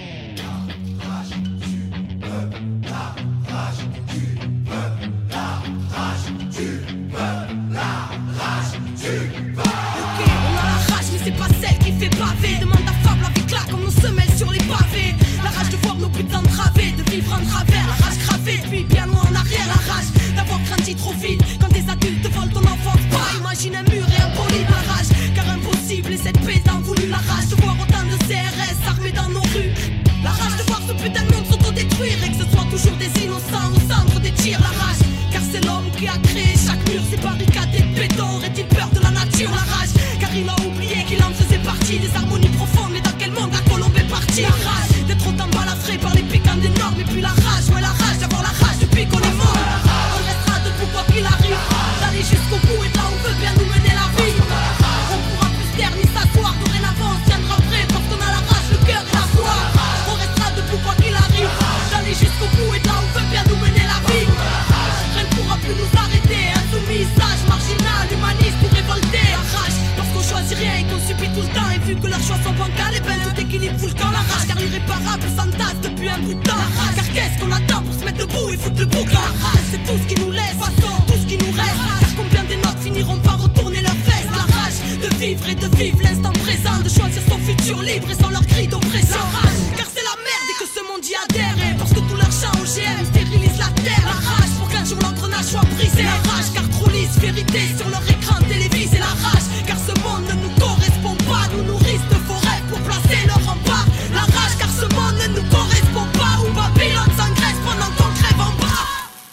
Ok, on a la rage, mais c'est pas celle qui fait baver. Demande à Fable avec là comme nos semelles sur les pavés. La rage de voir nos putains través, de vivre en travers. La rage gravée depuis bien loin en arrière. La rage d'avoir grandi trop vite quand des adultes volent ton enfance. Pas imagine un mur et un poli. La rage, car impossible et cette paix t'en voulu. La rage de voir autant de CRS armés dans nos rues. La rage de voir ce putain de monde s'autodétruire et que ce soit toujours des innocents au centre des tirs. La rage, car c'est l'homme qui a créé chaque mur. Ces barricades et béton, aurait-il peur de la nature? La rage, car il a oublié qu'il en faisait partie. Des harmonies profondes, mais dans quel monde la colombe est partie? La rage d'être autant balafré par les piquants des normes. Et puis la rage, ouais la rage d'avoir la rage depuis qu'on est mort. On restera debout quoi qu'il arrive, d'aller jusqu'au bout et de là où veut bien nous mener la vie. On pourra plus se taire ni s'asseoir, dorénavant on tiendra prêt parce qu'on a la rage, le cœur et la foi. On restera debout quoi qu'il arrive, d'aller jusqu'au bout et de là où veut bien nous mener la vie. Rien ne pourra plus nous arrêter, insoumis, sage, marginal, humaniste ou révolté. La rage, parce qu'on choisit rien et qu'on subit tout le temps. Et vu que leurs choix sont bancals, et ben tout équilibre fout le camp. La rage, car l'irréparable s'entasse depuis un bout de temps. La rage, car qu'est-ce qu'on attend pour se mettre debout et foutre le bouc? La rage, c'est tout ce qui nous laisse, tout ce qui nous reste. Car combien des notes finiront par retourner leur veste? La rage de vivre et de vivre l'instant présent, de choisir son futur libre et sans leur cri d'oppression. La rage, car c'est la merde et que ce monde y adhère. Et parce que tout leur chant OGM stérilise la terre. La rage, pour qu'un jour l'engrenage soit brisé. La rage, car trop lisse vérité sur leur écran télévisé. La rage, car ce monde ne nous correspond pas. Nous nourrissent de faux rêves pour placer leur rempart. La rage, car ce monde ne nous correspond pas. Où Babylone s'engraisse pendant qu'on crève en bas.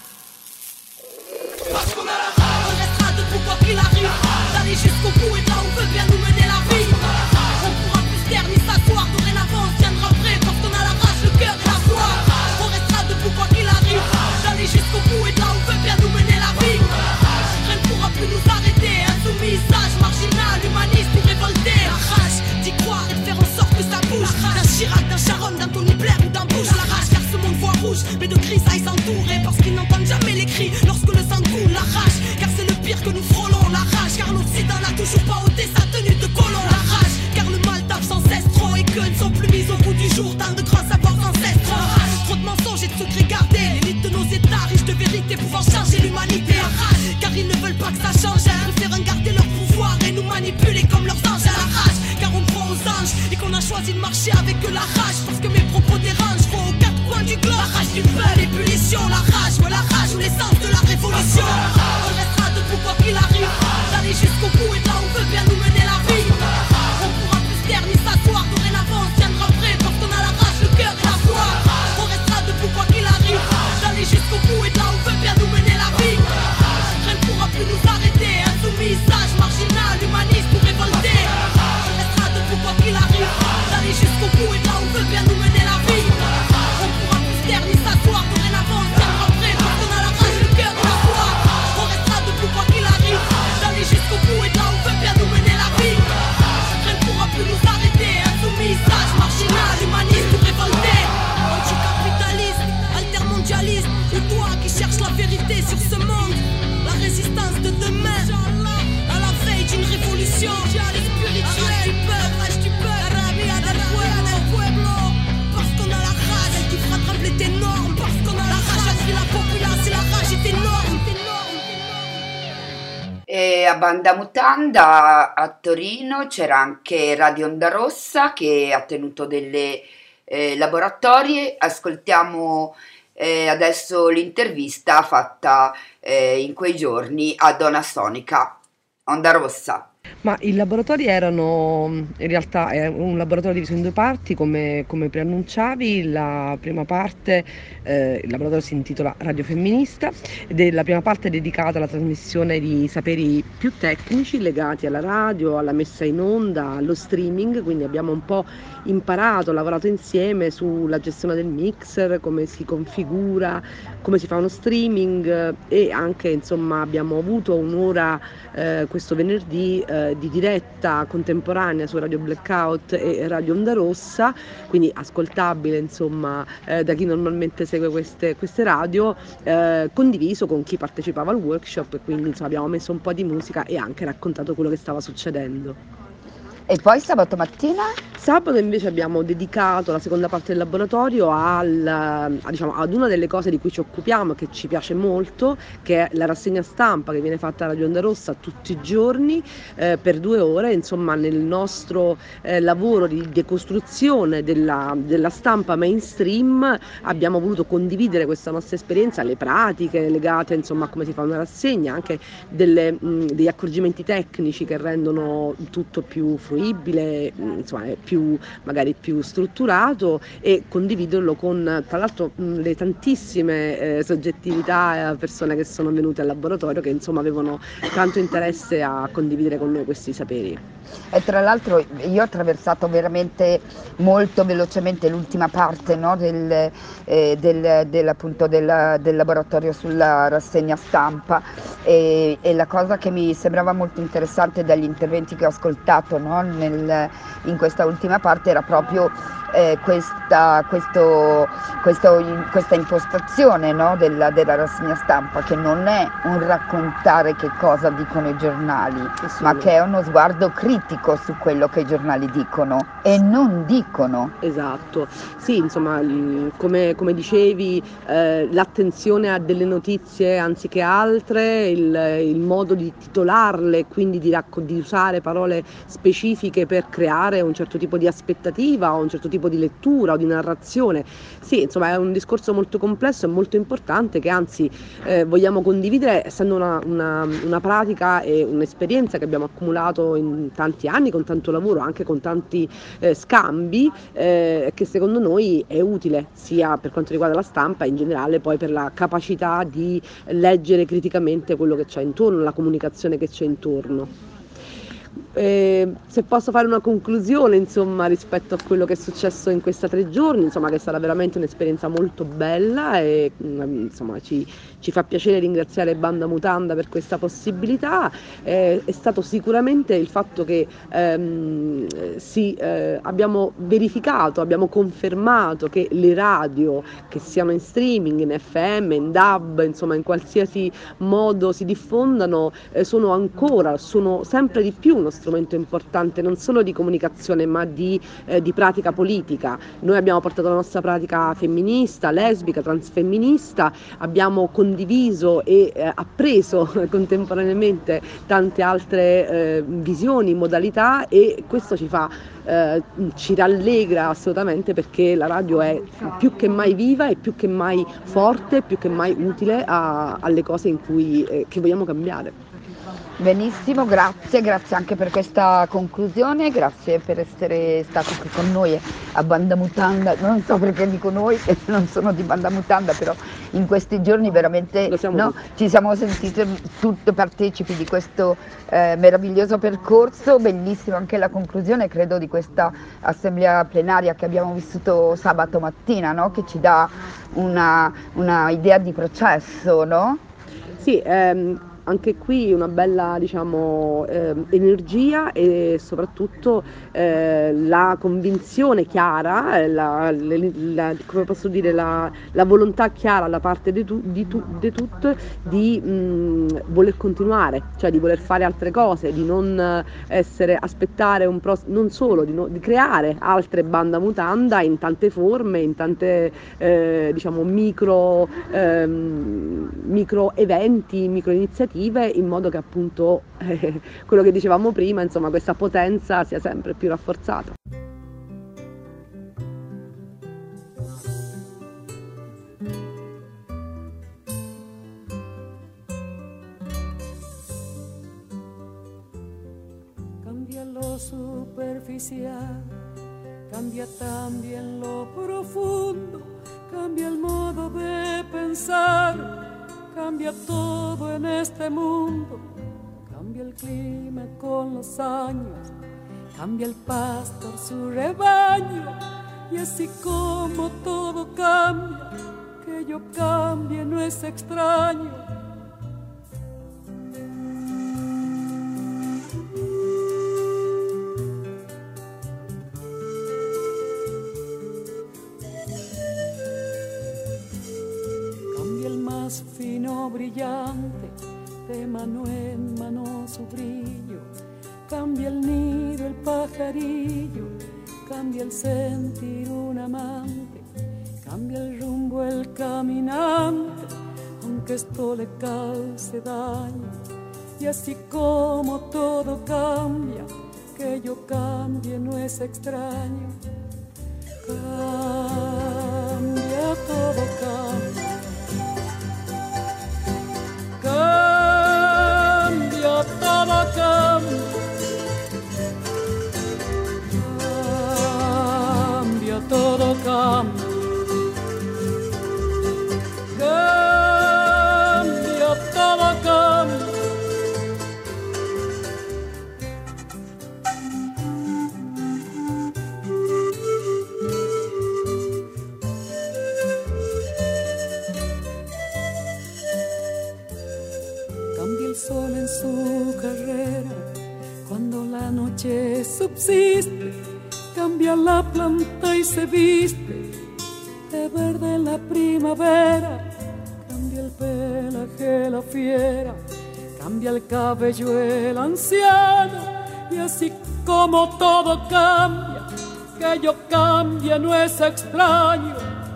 Parce qu'on a la rage, on restera debout quoi qu'il arrive, d'aller jusqu'au bout et de là où veut bien nous mener la vie. On pourra plus se taire ni s'asseoir, dorénavant on tiendra prêt parce qu'on a la rage, le cœur et la foi. On restera debout quoi qu'il arrive, d'aller jusqu'au bout et de là où veut bien nous mener la vie. Rien ne pourra plus nous arrêter, insoumis, sage, marginal, humaniste ou révolté. La rage d'y croire et de faire en sorte que ça bouge. D'un Chirac, d'un Sharon, d'un Tony Blair ou d'un Bush. La rage car ce monde voit rouge, mais de gris ça s'entourer parce qu'ils n'entendent jamais les cris lorsque le sang coule. La rage car c'est le pire que nous frôlons. La rage car l'Occident n'a toujours pas ôté sa tenue de colon. La rage car le mal tape sans cesse trop et que ne sont plus mis au bout du jour tant de grands savoirs ancestraux. Trop de mensonges et de secrets gardés, l'élite de nos états riches de vérité pouvant changer l'humanité. La rage car ils ne veulent pas que ça change, ils préfèrent garder leur pouvoir et nous manipuler comme leurs anges. La rage car on croit aux anges et qu'on a choisi de marcher avec la rage parce que mes propos dérangent, vont aux quatre coins du globe. La rage du peuple, l'ébullition, la rage, ouais la rage ou l'essence de la révolution. On restera debout quoi qu'il arrive, d'aller jusqu'au bout et de là où veut bien nous mener la vie. On pourra plus se taire ni s'asseoir, dorénavant on tiendra prêt parce qu'on a la rage, le cœur et la foi. On restera debout quoi qu'il arrive, d'aller jusqu'au bout et de là où veut bien nous mener la vie. Rien ne pourra plus nous arrêter, insoumis, sage, marginal, humaniste ou révolté. On restera debout quoi qu'il arrive, d'aller jusqu'au bout et de là où veut bien nous mener la vie. On pourra plus se taire ni s'asseoir, dorénavant on tiendra prêt parce qu'on a la rage, le cœur et la foi. On restera debout quoi qu'il arrive, d'aller jusqu'au bout et de là où veut bien nous mener la vie. Rien ne pourra plus nous arrêter, insoumis, sage, marginal, humaniste ou révolté. Anticapitaliste, altermondialiste, ou toi qui cherches la vérité sur ce monde. La résistance de demain, à la veille d'une révolution. Rage du peuple, rabia del pueblo. Parce qu'on a la rage, elle qui fera trembler tes normes. Parce qu'on a la rage, elle la populace et la rage est énorme. E a Banda Mutanda a Torino c'era anche Radio Onda Rossa che ha tenuto delle laboratori. Ascoltiamo adesso l'intervista fatta in quei giorni a Donna Sonica, Onda Rossa. Ma i laboratori erano, in realtà è un laboratorio diviso in due parti, come preannunciavi. La prima parte, il laboratorio si intitola Radio Femminista, ed la prima parte è dedicata alla trasmissione di saperi più tecnici legati alla radio, alla messa in onda, allo streaming, quindi abbiamo un po' imparato, lavorato insieme sulla gestione del mixer, come si configura, come si fa uno streaming, e anche insomma abbiamo avuto un'ora questo venerdì di diretta contemporanea su Radio Blackout e Radio Onda Rossa, quindi ascoltabile insomma da chi normalmente segue queste radio, condiviso con chi partecipava al workshop, e quindi insomma abbiamo messo un po' di musica e anche raccontato quello che stava succedendo. E poi sabato mattina? Sabato invece abbiamo dedicato la seconda parte del laboratorio diciamo, ad una delle cose di cui ci occupiamo, che ci piace molto, che è la rassegna stampa che viene fatta a Radio Onda Rossa tutti i giorni per 2 ore. Insomma, nel nostro lavoro di decostruzione della stampa mainstream abbiamo voluto condividere questa nostra esperienza, le pratiche legate insomma a come si fa una rassegna, anche degli accorgimenti tecnici che rendono tutto più fruibile, insomma magari più strutturato, e condividerlo con tra l'altro le tantissime soggettività, persone che sono venute al laboratorio, che insomma avevano tanto interesse a condividere con noi questi saperi. E tra l'altro io ho attraversato veramente molto velocemente l'ultima parte, no, appunto del laboratorio sulla rassegna stampa, e la cosa che mi sembrava molto interessante dagli interventi che ho ascoltato, no, in questa ultima parte era proprio questa impostazione, no, della rassegna stampa, che non è un raccontare che cosa dicono i giornali, ma che è uno sguardo critico su quello che i giornali dicono e non dicono. Esatto, sì, insomma, come dicevi, l'attenzione a delle notizie anziché altre, il modo di titolarle, quindi di usare parole specifiche per creare un certo tipo di aspettativa o un certo tipo di lettura o di narrazione. Sì, insomma, è un discorso molto complesso e molto importante, che anzi vogliamo condividere, essendo una pratica e un'esperienza che abbiamo accumulato in tanti anni, con tanto lavoro, anche con tanti scambi, che secondo noi è utile sia per quanto riguarda la stampa e in generale poi per la capacità di leggere criticamente quello che c'è intorno, la comunicazione che c'è intorno. Se posso fare una conclusione insomma rispetto a quello che è successo in questi 3 giorni, insomma, che è stata veramente un'esperienza molto bella, e insomma ci fa piacere ringraziare Banda Mutanda per questa possibilità. È stato sicuramente il fatto che abbiamo verificato, abbiamo confermato che le radio, che siano in streaming, in FM, in DAB, insomma in qualsiasi modo si diffondano, sono sempre di più uno strumento importante, non solo di comunicazione ma di pratica politica. Noi abbiamo portato la nostra pratica femminista, lesbica, transfemminista, abbiamo condiviso e appreso contemporaneamente tante altre visioni, modalità, e questo ci rallegra assolutamente, perché la radio è più che mai viva, e più che mai forte, più che mai utile alle cose che vogliamo cambiare. Benissimo, grazie anche per questa conclusione, grazie per essere stato qui con noi a Banda Mutanda. Non so perché dico noi, che non sono di Banda Mutanda, però in questi giorni veramente ci siamo sentite tutte partecipi di questo meraviglioso percorso. Bellissima anche la conclusione, credo, di questa assemblea plenaria che abbiamo vissuto sabato mattina, no? Che ci dà una idea di processo, no? Sì, anche qui una bella, diciamo, energia, e soprattutto la convinzione chiara, come posso dire, la volontà chiara da parte di tutte di voler continuare, cioè di voler fare altre cose, di non aspettare non solo di creare altre Banda Mutanda in tante forme, in tante diciamo micro eventi, micro iniziative, in modo che appunto quello che dicevamo prima, insomma, questa potenza sia sempre più rafforzata. lo superficial, cambia también lo profundo, cambia el modo de pensar, cambia todo en este mundo, cambia el clima con los años, cambia el pastor su rebaño, y así como todo cambia, que yo cambie no es extraño. Fino brillante, de mano en mano su brillo, cambia el nido el pajarillo, cambia el sentir un amante, cambia el rumbo el caminante, aunque esto le cause daño. Y así como todo cambia, que yo cambie no es extraño. Cambia, todo cambia. Cambia, todo cambia. Cambia, todo cambia. Cambia, todo cambia. Sol en su carrera, cuando la noche subsiste, cambia la planta y se viste de verde la primavera, cambia el pelaje la fiera, cambia el cabello el anciano, y así como todo cambia, que yo cambie no es extraño.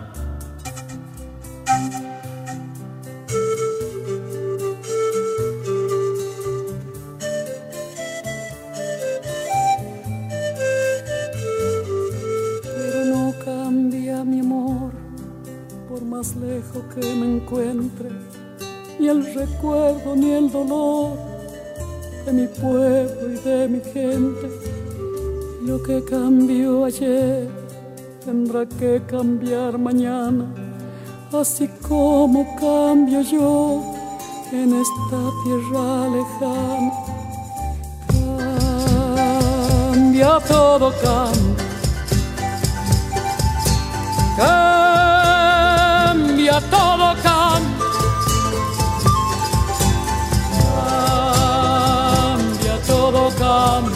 Más lejos que me encuentre, ni el recuerdo ni el dolor de mi pueblo y de mi gente. Lo que cambió ayer tendrá que cambiar mañana, así como cambio yo en esta tierra lejana. Cambia, todo cambia. Cambia, todo cambia. Cambia, todo cambia.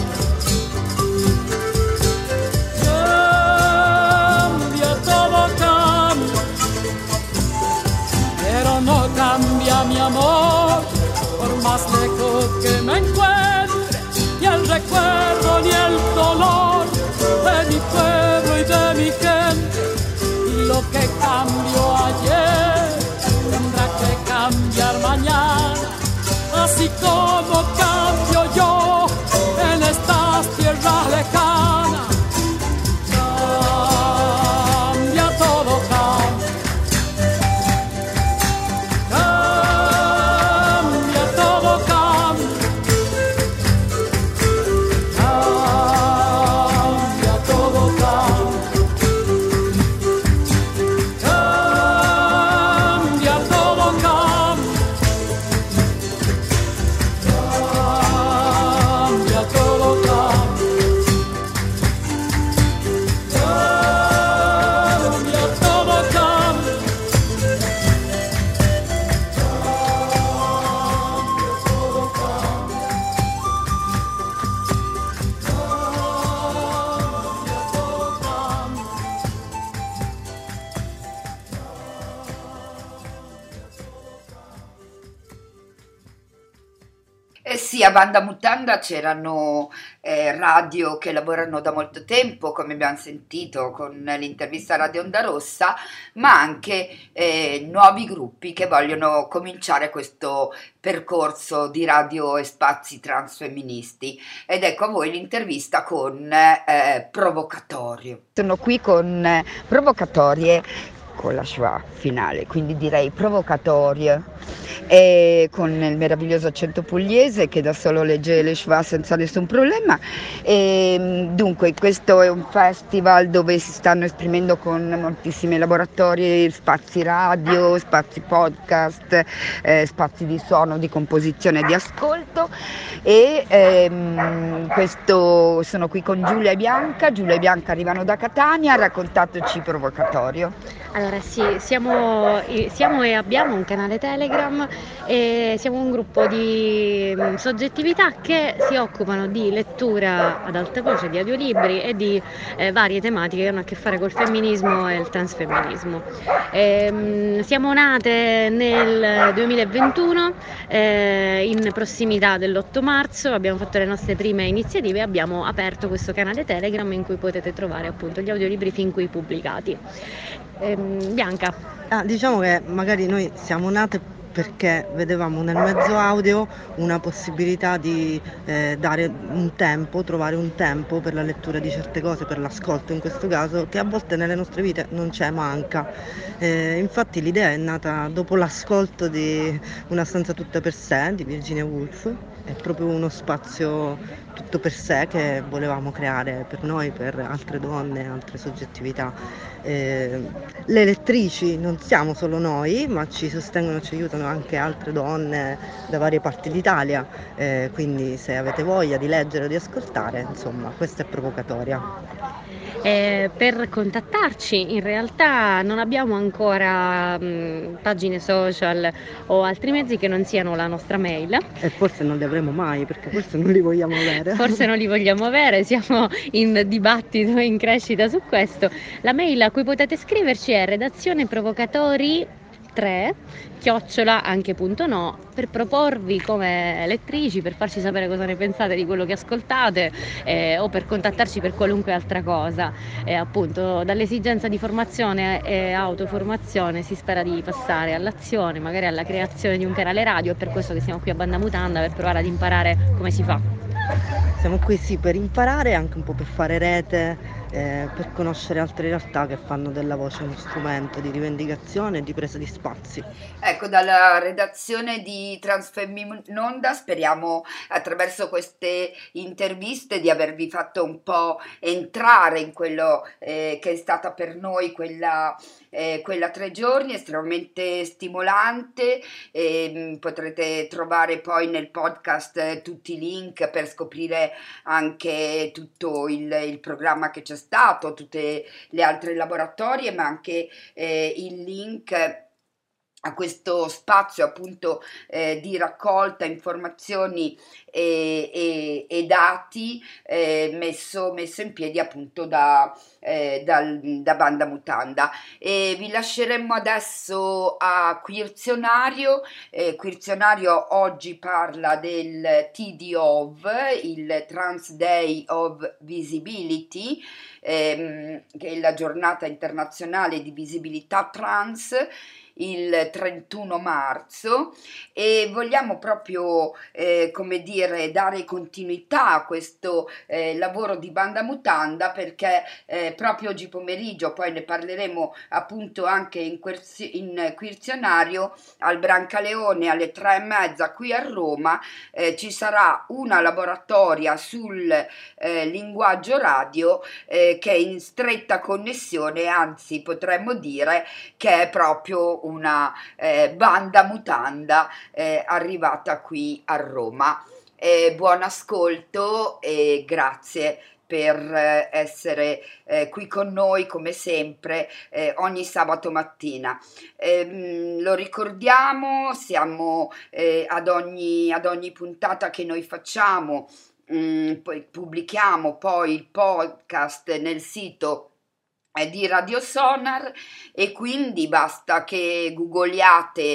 Cambia, todo cambia. Pero no cambia mi amor, por más lejos que me encuentre, ni el recuerdo ni el dolor de mi pueblo y de mi gente. Lo que cambió ayer tendrá que cambiar mañana, así como cambio yo en estas tierras lejanas. Cambia, todo cambia. Cambia, todo cambia. Cambia, todo cambia. Sì, a Banda Mutanda c'erano radio che lavorano da molto tempo, come abbiamo sentito con l'intervista a Radio Onda Rossa, ma anche nuovi gruppi che vogliono cominciare questo percorso di radio e spazi transfemministi. Ed ecco a voi l'intervista con Provocatorio. Sono qui con Provocatorie. con la schwa finale, quindi direi provocatoria, con il meraviglioso accento pugliese che da solo legge le schwa senza nessun problema. Dunque questo è un festival dove si stanno esprimendo con moltissimi laboratori, spazi radio, spazi podcast, spazi di suono, di composizione e di ascolto, e questo sono qui con Giulia e Bianca. Giulia e Bianca arrivano da Catania. Raccontateci provocatorio. Allora sì, siamo e abbiamo un canale Telegram e siamo un gruppo di soggettività che si occupano di lettura ad alta voce, di audiolibri e di varie tematiche che hanno a che fare col femminismo e il transfemminismo. Siamo nate nel 2021 in prossimità dell'8 marzo, abbiamo fatto le nostre prime iniziative e abbiamo aperto questo canale Telegram in cui potete trovare appunto gli audiolibri fin qui pubblicati. Bianca. Diciamo che magari noi siamo nate perché vedevamo nel mezzo audio una possibilità di dare un tempo, trovare un tempo per la lettura di certe cose, per l'ascolto in questo caso, che a volte nelle nostre vite non c'è, manca. Infatti l'idea è nata dopo l'ascolto di Una stanza tutta per sé di Virginia Woolf. È proprio uno spazio tutto per sé che volevamo creare per noi, per altre donne, altre soggettività. Le lettrici non siamo solo noi, ma ci sostengono, ci aiutano anche altre donne da varie parti d'Italia, quindi se avete voglia di leggere o di ascoltare, insomma, questa è provocatoria. Per contattarci in realtà non abbiamo ancora pagine social o altri mezzi che non siano la nostra mail. E forse non li avremo mai, perché forse non li vogliamo avere. Forse non li vogliamo avere, siamo in dibattito, in crescita su questo. La mail a cui potete scriverci è redazioneprovocatori3@anche.no per proporvi come lettrici, per farci sapere cosa ne pensate di quello che ascoltate, o per contattarci per qualunque altra cosa. Appunto, dall'esigenza di formazione e autoformazione si spera di passare all'azione, magari alla creazione di un canale radio. È per questo che siamo qui a Banda Mutanda, per provare ad imparare come si fa. Siamo qui sì per imparare, anche un po' per fare rete, per conoscere altre realtà che fanno della voce uno strumento di rivendicazione e di presa di spazi. Ecco, dalla redazione di Transfemminonda speriamo attraverso queste interviste di avervi fatto un po' entrare in quello che è stata per noi quella 3 giorni estremamente stimolante. Potrete trovare poi nel podcast tutti i link per scoprire anche tutto il programma che c'è stato, tutte le altre laboratorie, ma anche il link a questo spazio appunto di raccolta informazioni e dati messo in piedi appunto da Banda Mutanda. Vi lasceremmo adesso a Queerzionario. Queerzionario oggi parla del TDOV, il Trans Day of Visibility, che è la giornata internazionale di visibilità trans, il 31 marzo, e vogliamo proprio come dire dare continuità a questo lavoro di Banda Mutanda, perché proprio oggi pomeriggio, poi ne parleremo appunto anche in Queerzionario, al Brancaleone alle 3:30 qui a Roma ci sarà una laboratoria sul linguaggio radio che è in stretta connessione, anzi potremmo dire che è proprio una Banda Mutanda arrivata qui a Roma. Buon ascolto e grazie per essere qui con noi come sempre ogni sabato mattina. Lo ricordiamo, siamo ad ogni puntata che noi facciamo, poi pubblichiamo poi il podcast nel sito di Radio Sonar, e quindi basta che googliate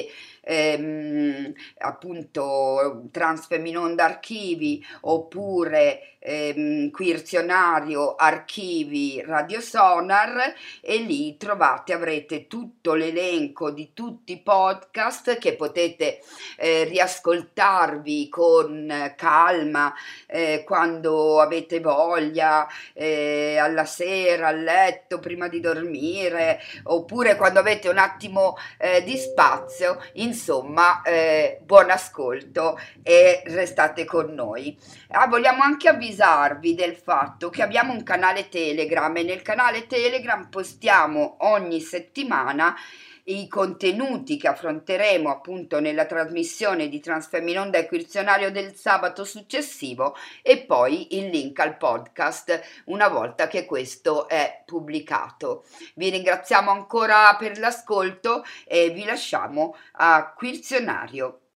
appunto Transfeminonda Archivi oppure Queerzionario Archivi Radio Sonar, e lì avrete tutto l'elenco di tutti i podcast che potete riascoltarvi con calma quando avete voglia, alla sera, a letto, prima di dormire, oppure quando avete un attimo di spazio. Insomma, buon ascolto e restate con noi. Vogliamo anche avvisarvi del fatto che abbiamo un canale Telegram, e nel canale Telegram postiamo ogni settimana i contenuti che affronteremo appunto nella trasmissione di Transfeminonda e Queerzionario del sabato successivo, e poi il link al podcast una volta che questo è pubblicato. Vi ringraziamo ancora per l'ascolto e vi lasciamo a Queerzionario.